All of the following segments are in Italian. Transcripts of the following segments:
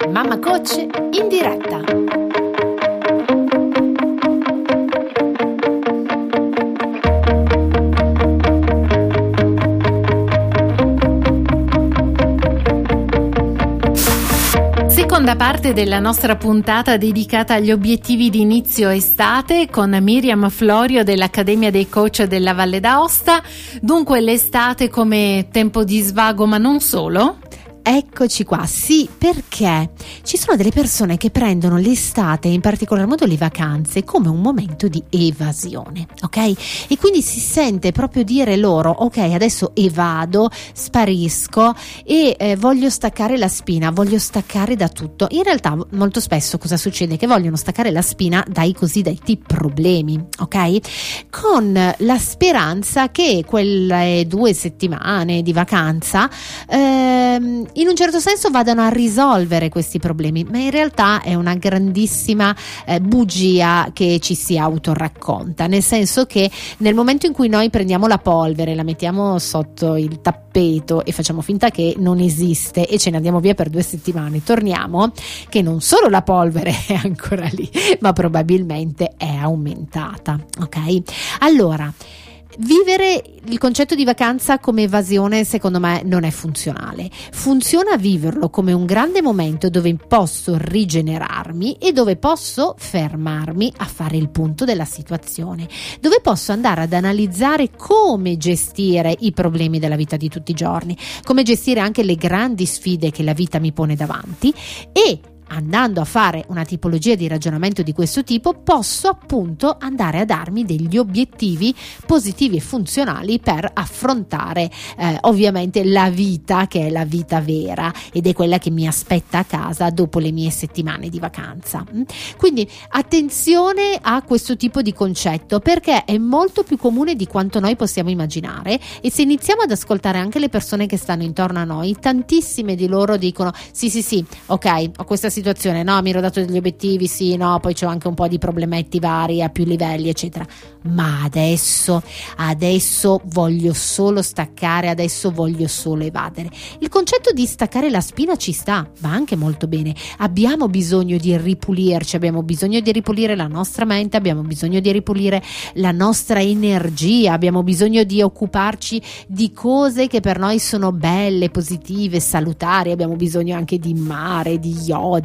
Mamma Coach in diretta. Seconda parte della nostra puntata dedicata agli obiettivi di inizio estate con Miriam Florio dell'Accademia dei Coach della Valle d'Aosta. Dunque l'estate come tempo di svago, ma non solo? Eccoci qua, sì, perché ci sono delle persone che prendono l'estate, in particolar modo le vacanze, come un momento di evasione, ok? E quindi si sente proprio dire loro, ok, adesso evado, sparisco e voglio staccare la spina, voglio staccare da tutto. In realtà molto spesso cosa succede? Che vogliono staccare la spina dai cosiddetti problemi, ok? Con la speranza che quelle 2 settimane di vacanza in un certo senso vadano a risolvere questi problemi, ma in realtà è una grandissima bugia che ci si autoracconta, nel senso che nel momento in cui noi prendiamo la polvere, la mettiamo sotto il tappeto e facciamo finta che non esiste e ce ne andiamo via per 2 settimane, torniamo che non solo la polvere è ancora lì, ma probabilmente è aumentata, ok? Allora, vivere il concetto di vacanza come evasione secondo me non è funzionale. Funziona viverlo come un grande momento dove posso rigenerarmi e dove posso fermarmi a fare il punto della situazione, dove posso andare ad analizzare come gestire i problemi della vita di tutti i giorni, come gestire anche le grandi sfide che la vita mi pone davanti e andando a fare una tipologia di ragionamento di questo tipo posso appunto andare a darmi degli obiettivi positivi e funzionali per affrontare ovviamente la vita che è la vita vera ed è quella che mi aspetta a casa dopo le mie settimane di vacanza. Quindi attenzione a questo tipo di concetto, perché è molto più comune di quanto noi possiamo immaginare, e se iniziamo ad ascoltare anche le persone che stanno intorno a noi, tantissime di loro dicono sì, ok, ho questa situazione, no, mi ero dato degli obiettivi, sì, no, poi c'ho anche un po' di problemetti vari a più livelli, eccetera, ma adesso voglio solo staccare, adesso voglio solo evadere. Il concetto di staccare la spina ci sta, va anche molto bene. Abbiamo bisogno di ripulirci, abbiamo bisogno di ripulire la nostra mente, abbiamo bisogno di ripulire la nostra energia, abbiamo bisogno di occuparci di cose che per noi sono belle, positive, salutari, abbiamo bisogno anche di mare, di iodio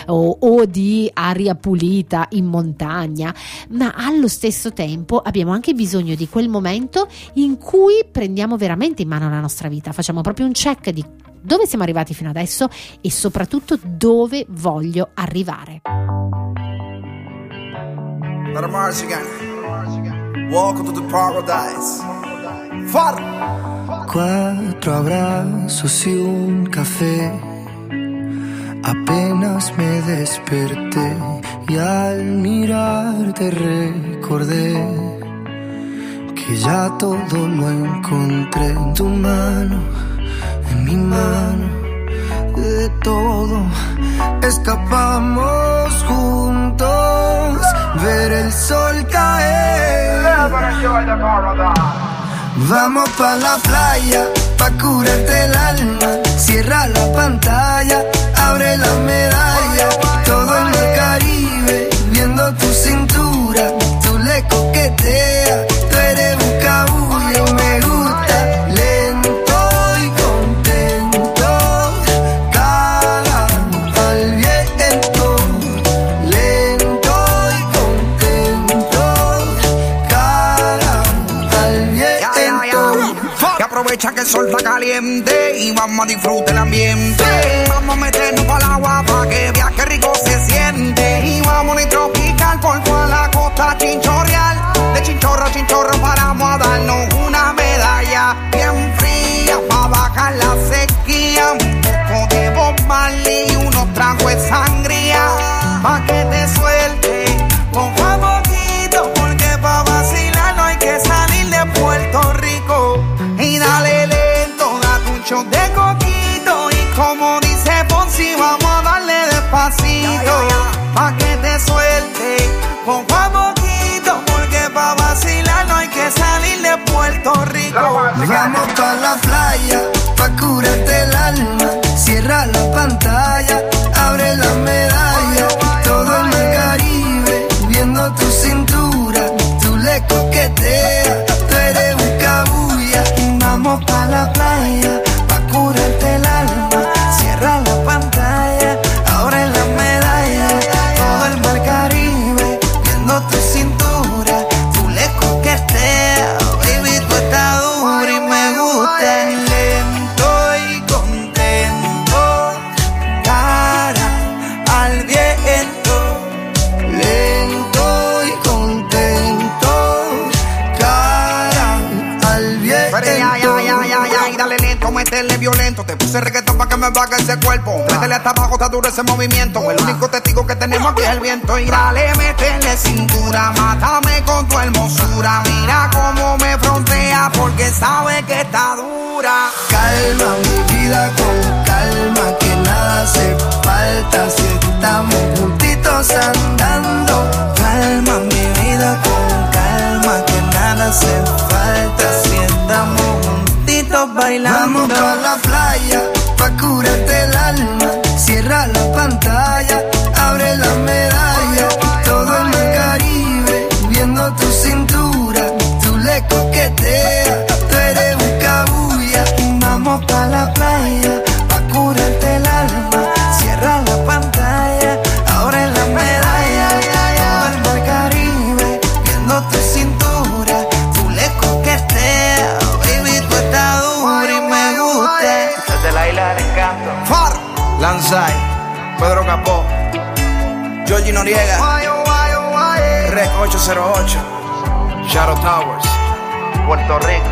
o di aria pulita in montagna, ma allo stesso tempo abbiamo anche bisogno di quel momento in cui prendiamo veramente in mano la nostra vita, facciamo proprio un check di dove siamo arrivati fino adesso e soprattutto dove voglio arrivare. Welcome to the paradise. 4 abrazos y un café. Apenas me desperté y al mirarte recordé que ya todo lo encontré en tu mano, en mi mano, de todo escapamos juntos, ver el sol caer. Vamos pa' la playa, pa' curarte el alma, cierra la pantalla, abre la medalla, todo en el Caribe, viendo tu cintura, tú le coqueteas, tú eres un cabullo, me gusta, lento y contento, cara al viento, lento y contento, cara al viento. Que aprovecha que el sol está caliente y vamos a disfrutar el ambiente. Vamos a meternos para el agua para que veas que rico se siente. Y vamos a tropical por toda la costa chinchorreal. De chinchorro a chinchorro paramos a darnos una medalla bien fría para bajar la sequía. Un poco de Bob Marley y unos tragos de sangría pa' que te suelte poco a poquito, porque pa' vacilar no hay que salir de Puerto Rico. Y dale lento, date un shot de coquito y como dice Ponzi vamos a darle despacito pa' que te suelte poco a poquito, porque pa' vacilar no hay que salir de Puerto Rico. Vamos pa' la playa, pa' curarte el alma, cierra la pantalla, abre meterle violento. Te puse reggaetón pa' que me baje ese cuerpo. Métele hasta abajo, está duro ese movimiento. El único testigo que tenemos aquí es el viento. Y dale, métele cintura, mátame con tu hermosura. Mira cómo me frontea porque sabe que está dura. Calma mi vida con calma, que nada hace falta si estamos juntitos andando. Calma mi vida con calma, que nada hace falta si estamos juntitos bailando. Vamos pa' la playa, pa' curarte el alma. Cierra la pantalla, abre la medalla. Todo en el Caribe, viendo tu cintura. Tú le coqueteas, tú eres un cabuya. Vamos pa' la playa, pa' curarte el alma. Cierra la pantalla, abre la medalla. Todo en el Caribe, viendo tu cintura. Tú le coqueteas, baby, tú estás dura y me gusta. Desde la isla del encanto. Far, Lanzai, Pedro Capó, Georgie Noriega, Rec 808, Shadow Towers, Puerto Rico.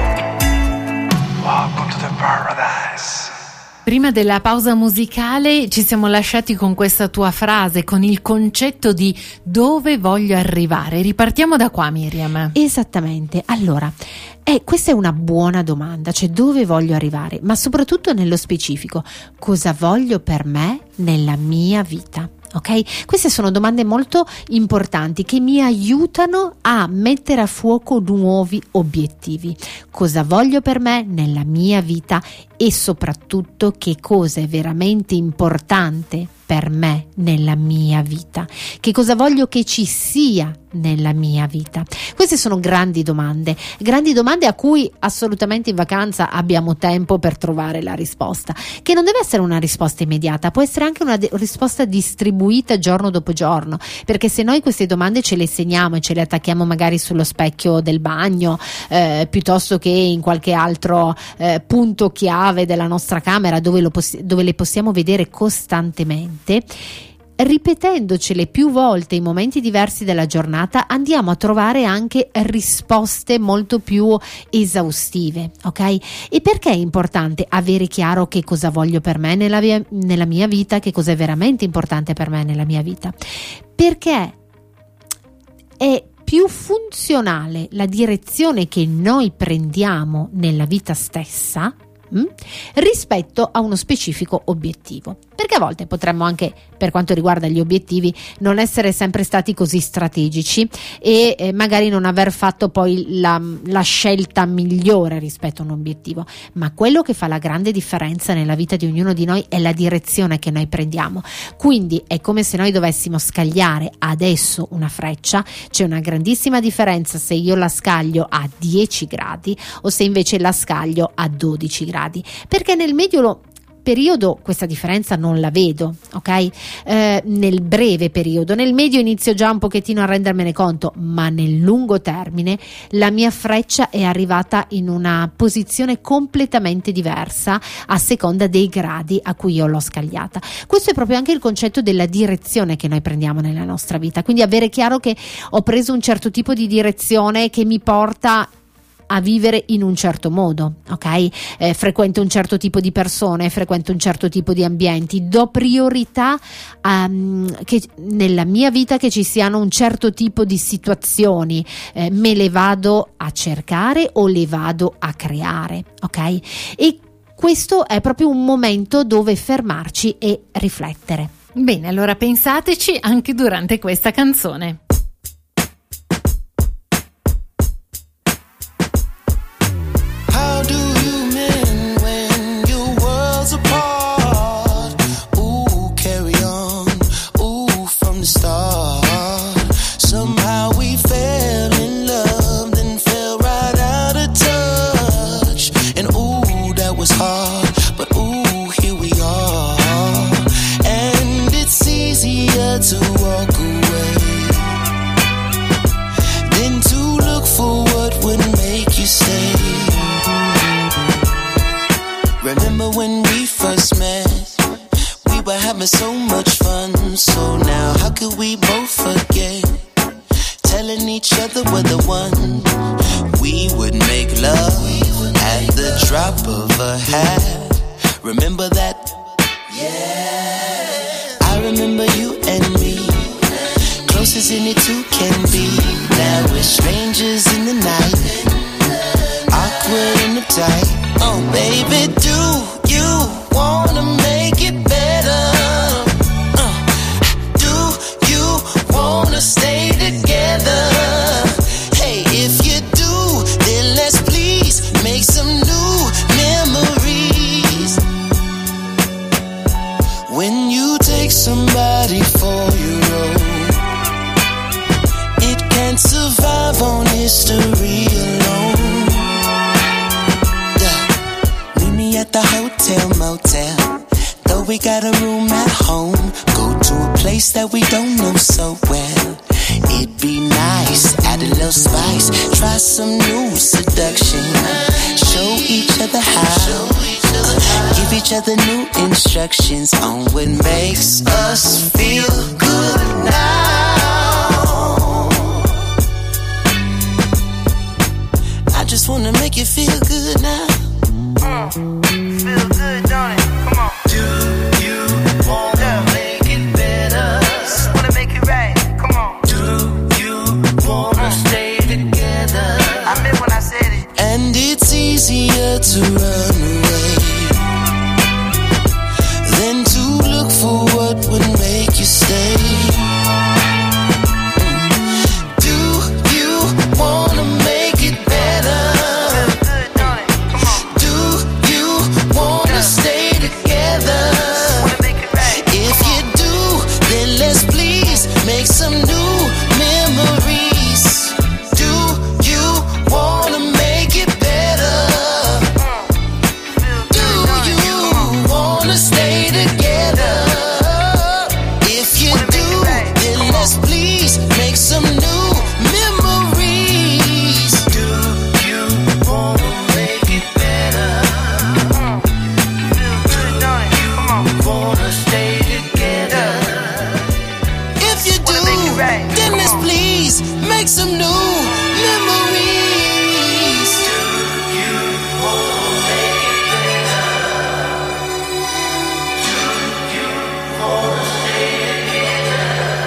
Welcome to the paradise. Prima della pausa musicale ci siamo lasciati con questa tua frase, con il concetto di dove voglio arrivare. Ripartiamo da qua, Miriam. Esattamente. Allora, questa è una buona domanda, cioè dove voglio arrivare, ma soprattutto nello specifico, cosa voglio per me nella mia vita? Ok? Queste sono domande molto importanti che mi aiutano a mettere a fuoco nuovi obiettivi. Cosa voglio per me nella mia vita e soprattutto che cosa è veramente importante per me nella mia vita? Che cosa voglio che ci sia nella mia vita? Queste sono grandi domande a cui assolutamente in vacanza abbiamo tempo per trovare la risposta, che non deve essere una risposta immediata, può essere anche una risposta distribuita giorno dopo giorno, perché se noi queste domande ce le segniamo e ce le attacchiamo magari sullo specchio del bagno, piuttosto che in qualche altro punto chiave della nostra camera dove le possiamo vedere costantemente, ripetendocele più volte in momenti diversi della giornata andiamo a trovare anche risposte molto più esaustive, ok? E perché è importante avere chiaro che cosa voglio per me nella mia vita, che cosa è veramente importante per me nella mia vita? Perché è più funzionale la direzione che noi prendiamo nella vita stessa rispetto a uno specifico obiettivo, perché a volte potremmo anche, per quanto riguarda gli obiettivi, non essere sempre stati così strategici e magari non aver fatto poi la scelta migliore rispetto a un obiettivo, ma quello che fa la grande differenza nella vita di ognuno di noi è la direzione che noi prendiamo. Quindi è come se noi dovessimo scagliare adesso una freccia, c'è una grandissima differenza se io la scaglio a 10 gradi o se invece la scaglio a 12 gradi, perché nel medio periodo questa differenza non la vedo, ok? Nel breve periodo, nel medio inizio già un pochettino a rendermene conto, ma nel lungo termine la mia freccia è arrivata in una posizione completamente diversa a seconda dei gradi a cui io l'ho scagliata. Questo è proprio anche il concetto della direzione che noi prendiamo nella nostra vita, quindi avere chiaro che ho preso un certo tipo di direzione che mi porta a vivere in un certo modo, ok? Frequento un certo tipo di persone, frequento un certo tipo di ambienti, do priorità che nella mia vita che ci siano un certo tipo di situazioni, me le vado a cercare o le vado a creare, ok? E questo è proprio un momento dove fermarci e riflettere. Bene, allora pensateci anche durante questa canzone. To walk away than to look for what would make you stay. Remember when we first met, we were having so much fun. So now how could we both forget, telling each other we're the one. We would make love at the drop of a hat. Remember that? Yeah. I remember you and me, close as any two can be. Now we're strangers in the night, awkward and uptight. Oh baby, do you wanna make it better? Do you wanna stay together? Hey, if you do, then let's please make some new memories. When you take somebody for your own, it can't survive on history alone. Yeah. Meet me at the hotel motel, though we got a room at home. Go to a place that we don't know so well. It'd be nice, add a little spice, try some new seduction, show each other how, give each other new instructions on what makes us feel good now. I just wanna make you feel good now. Feel good, don't it? Come on. Do you wanna make it better? Wanna make it right? Come on. Do you wanna stay together? I meant when I said it. And it's easier to run away than to look for what would make you stay. Do you wanna make it better? Feel good, don't it? Come on. Do you wanna stay together? Wanna make it right? If you do, then let's please make some new memories. Do you wanna make it better? Feel good, Do don't it? you wanna stay together? If you do, then let's please make some new memories. Do you wanna make it better? Feel good, don't it? Come on. Wanna stay together? If you do, Wanna make it right. then Come let's on. please make some new memories. Do you wanna make it better? Do you wanna stay together?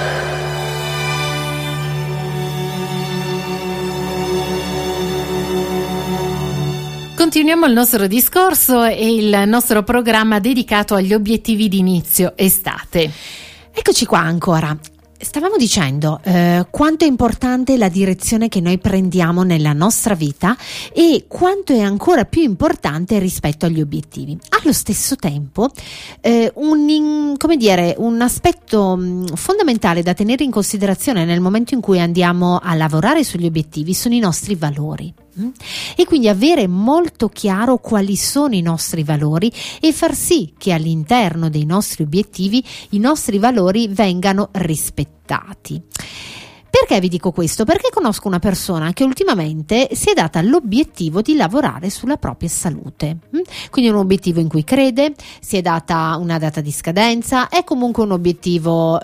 Continuiamo il nostro discorso e il nostro programma dedicato agli obiettivi di inizio estate. Eccoci qua ancora. Stavamo dicendo quanto è importante la direzione che noi prendiamo nella nostra vita e quanto è ancora più importante rispetto agli obiettivi. Allo stesso tempo, un aspetto fondamentale da tenere in considerazione nel momento in cui andiamo a lavorare sugli obiettivi sono i nostri valori. E quindi avere molto chiaro quali sono i nostri valori e far sì che all'interno dei nostri obiettivi i nostri valori vengano rispettati. Perché vi dico questo? Perché conosco una persona che ultimamente si è data l'obiettivo di lavorare sulla propria salute. Quindi un obiettivo in cui crede, si è data una data di scadenza, è comunque un obiettivo,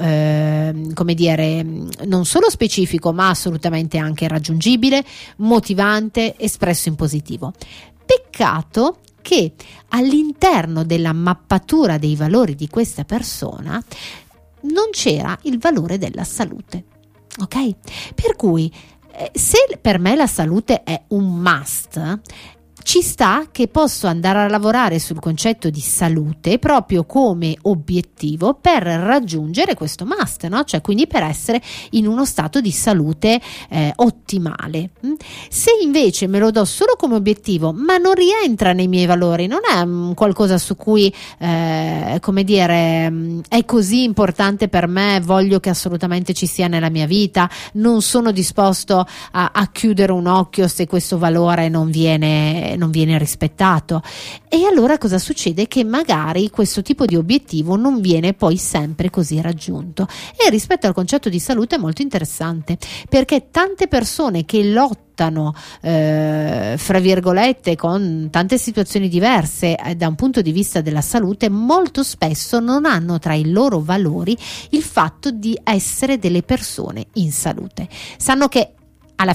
non solo specifico, ma assolutamente anche raggiungibile, motivante, espresso in positivo. Peccato che all'interno della mappatura dei valori di questa persona non c'era il valore della salute. Ok? Per cui se per me la salute è un must, ci sta che posso andare a lavorare sul concetto di salute proprio come obiettivo per raggiungere questo must, no? Cioè quindi per essere in uno stato di salute ottimale. Se invece me lo do solo come obiettivo ma non rientra nei miei valori, non è qualcosa su cui è così importante per me, voglio che assolutamente ci sia nella mia vita, non sono disposto a chiudere un occhio se questo valore non viene rispettato, e allora cosa succede? Che magari questo tipo di obiettivo non viene poi sempre così raggiunto. E rispetto al concetto di salute è molto interessante, perché tante persone che lottano fra virgolette con tante situazioni diverse da un punto di vista della salute, molto spesso non hanno tra i loro valori il fatto di essere delle persone in salute. Sanno che alla fine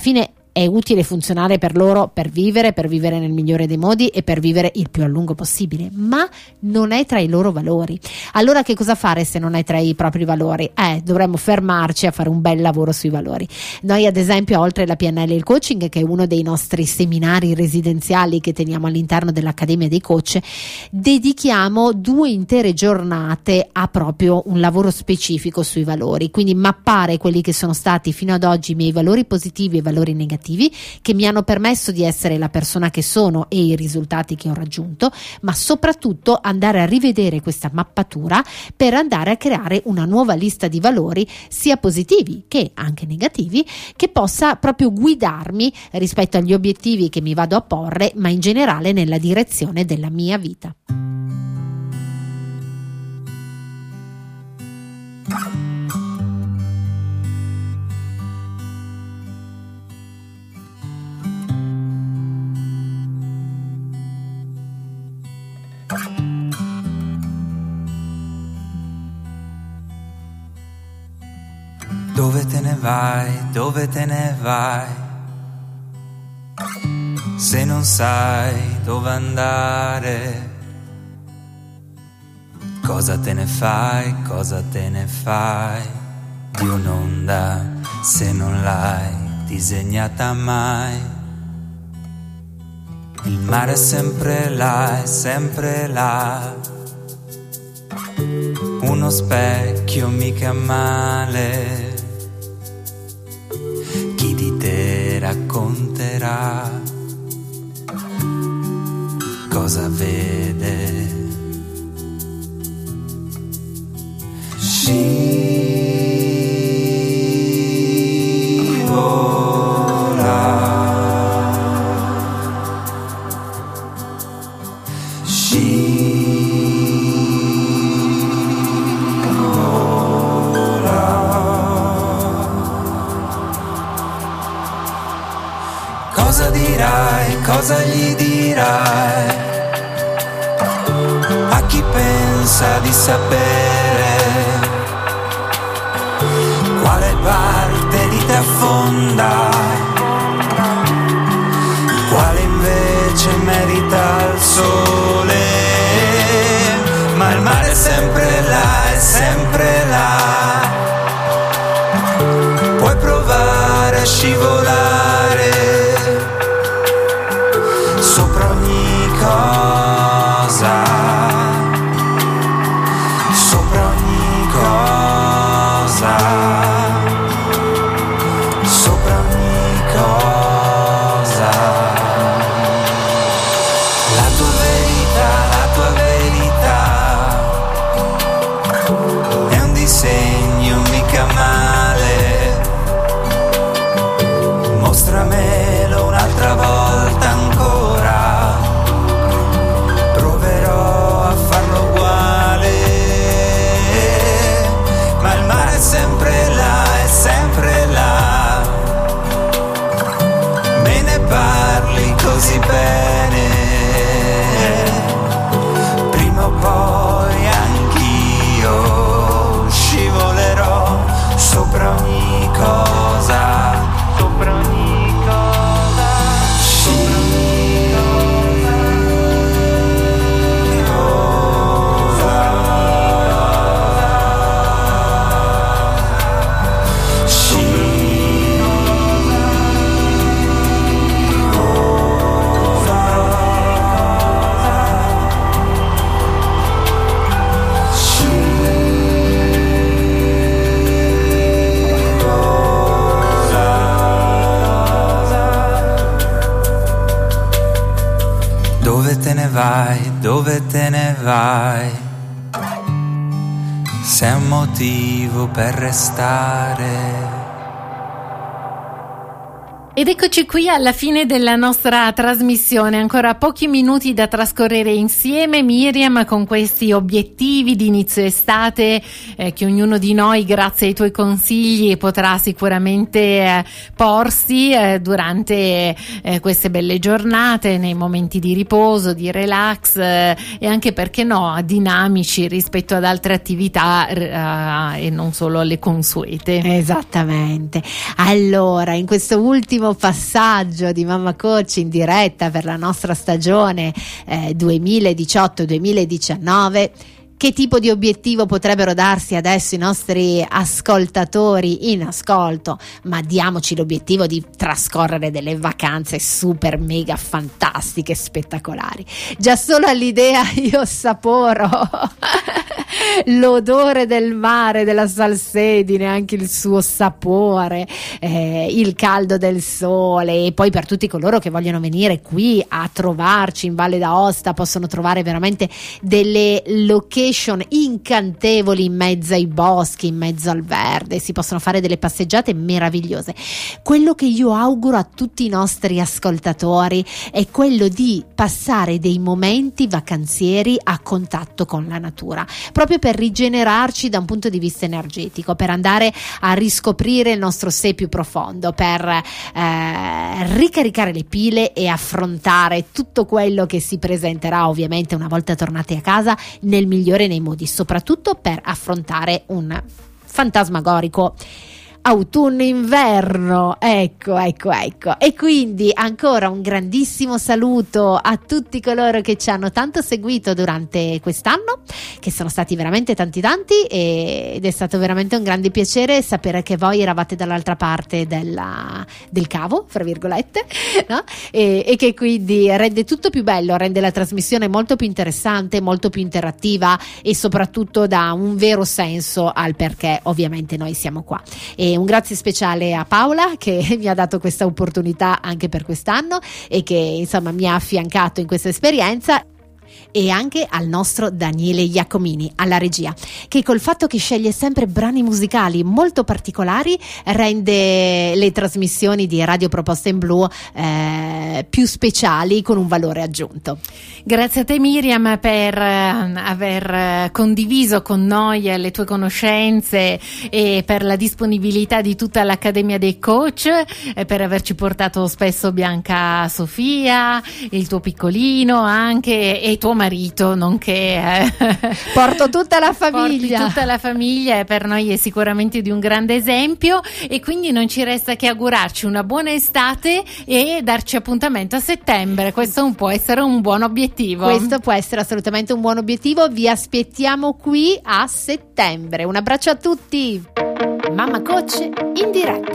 è utile e funzionale per loro per vivere nel migliore dei modi e per vivere il più a lungo possibile, ma non è tra i loro valori. Allora che cosa fare se non è tra i propri valori? Dovremmo fermarci a fare un bel lavoro sui valori. Noi ad esempio, oltre la PNL e il coaching, che è uno dei nostri seminari residenziali che teniamo all'interno dell'Accademia dei Coach, dedichiamo 2 intere giornate a proprio un lavoro specifico sui valori, quindi mappare quelli che sono stati fino ad oggi i miei valori positivi e i valori negativi che mi hanno permesso di essere la persona che sono e i risultati che ho raggiunto, ma soprattutto andare a rivedere questa mappatura per andare a creare una nuova lista di valori, sia positivi che anche negativi, che possa proprio guidarmi rispetto agli obiettivi che mi vado a porre, ma in generale nella direzione della mia vita. Dove te ne vai, dove te ne vai? Se non sai dove andare, cosa te ne fai di un'onda se non l'hai disegnata mai? Il mare è sempre là, uno specchio mica male. Chi di te racconterà cosa vede? Cosa dirai, cosa gli dirai a chi pensa di sapere quale parte di te affonda, quale invece merita il sole? Ma il mare è sempre là, puoi provare a scivolare sopra ogni cosa, sopra ogni cosa, sopra ogni cosa. La tua verità è un disegno mica male, mostramelo un'altra volta ancora, proverò a farlo uguale. Ma il mare è sempre là, me ne parli così bene, prima o poi anch'io scivolerò sopra ogni cosa, sopra ogni cosa, sopra ogni dove te ne vai? Sei un motivo per restare. Ed eccoci qui alla fine della nostra trasmissione, ancora pochi minuti da trascorrere insieme, Miriam, con questi obiettivi di inizio estate che ognuno di noi, grazie ai tuoi consigli, potrà sicuramente porsi durante queste belle giornate, nei momenti di riposo, di relax e anche, perché no, dinamici rispetto ad altre attività e non solo alle consuete. Esattamente. Allora, in questo ultimo l'ultimo passaggio di Mamma Coach in diretta per la nostra stagione 2018-2019. Che tipo di obiettivo potrebbero darsi adesso i nostri ascoltatori in ascolto? Ma diamoci l'obiettivo di trascorrere delle vacanze super mega fantastiche, spettacolari. Già solo all'idea io saporo l'odore del mare, della salsedine, anche il suo sapore, il caldo del sole. E poi per tutti coloro che vogliono venire qui a trovarci in Valle d'Aosta possono trovare veramente delle location incantevoli in mezzo ai boschi, in mezzo al verde. Si possono fare delle passeggiate meravigliose. Quello che io auguro a tutti i nostri ascoltatori è quello di passare dei momenti vacanzieri a contatto con la natura, proprio per rigenerarci da un punto di vista energetico, per andare a riscoprire il nostro sé più profondo, per ricaricare le pile e affrontare tutto quello che si presenterà ovviamente una volta tornati a casa nel migliore nei modi, soprattutto per affrontare un fantasmagorico autunno-inverno. Ecco. E quindi ancora un grandissimo saluto a tutti coloro che ci hanno tanto seguito durante quest'anno, che sono stati veramente tanti ed è stato veramente un grande piacere sapere che voi eravate dall'altra parte del cavo, fra virgolette, no? E che quindi rende tutto più bello, rende la trasmissione molto più interessante, molto più interattiva e soprattutto dà un vero senso al perché ovviamente noi siamo qua. E un grazie speciale a Paola che mi ha dato questa opportunità anche per quest'anno e che insomma mi ha affiancato in questa esperienza, e anche al nostro Daniele Iacomini alla regia, che col fatto che sceglie sempre brani musicali molto particolari rende le trasmissioni di Radio Proposta in Blu più speciali, con un valore aggiunto. Grazie a te Miriam per aver condiviso con noi le tue conoscenze e per la disponibilità di tutta l'Accademia dei Coach, per averci portato spesso Bianca Sofia, il tuo piccolino anche e tuo marito, nonché porto tutta la famiglia. Porti tutta la famiglia e per noi è sicuramente di un grande esempio, e quindi non ci resta che augurarci una buona estate e darci appuntamento a settembre. Questo può essere un buon obiettivo. Questo può essere assolutamente un buon obiettivo. Vi aspettiamo qui a settembre. Un abbraccio a tutti. Mamma Coach in diretta.